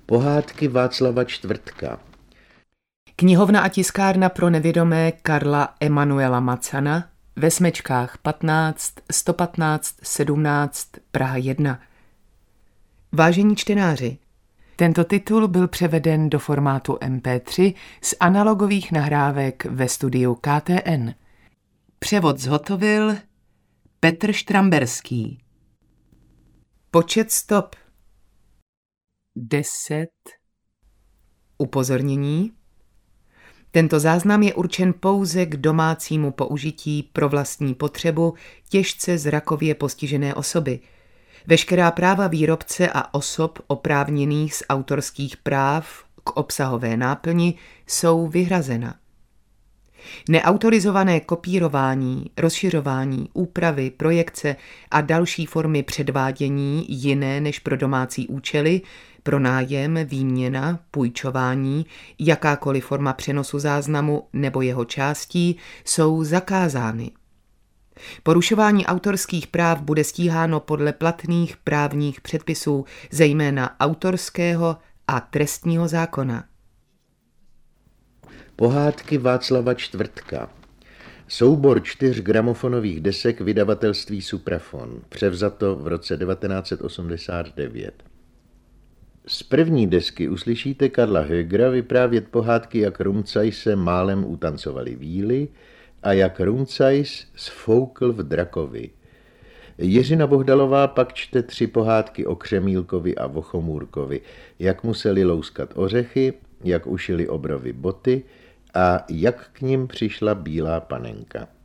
Pohádky Václava Čtvrtka. Knihovna a tiskárna pro nevědomé Karla Emanuela Macana ve Smečkách 15 115 17 Praha 1. Vážení čtenáři, tento titul byl převeden do formátu MP3 z analogových nahrávek ve studiu KTN. Převod zhotovil Petr Štramberský. Počet stop 10. Upozornění. Tento záznam je určen pouze k domácímu použití pro vlastní potřebu těžce zrakově postižené osoby. Veškerá práva výrobce a osob oprávněných z autorských práv k obsahové náplni jsou vyhrazena. Neautorizované kopírování, rozšiřování, úpravy, projekce a další formy předvádění jiné než pro domácí účely, pronájem, výměna, půjčování, jakákoliv forma přenosu záznamu nebo jeho částí jsou zakázány. Porušování autorských práv bude stíháno podle platných právních předpisů, zejména autorského a trestního zákona. Pohádky Václava Čtvrtka. Soubor 4 gramofonových desek vydavatelství Suprafon, převzato v roce 1989. Z první desky uslyšíte Karla Högera vyprávět pohádky, jak Rumcajse málem utancovali víly a jak Rumcajs sfoukl v drakovi. Jiřina Bohdalová pak čte 3 pohádky o Křemílkovi a Vochomůrkovi, jak museli louskat ořechy, jak ušili obrovy boty a jak k nim přišla bílá panenka.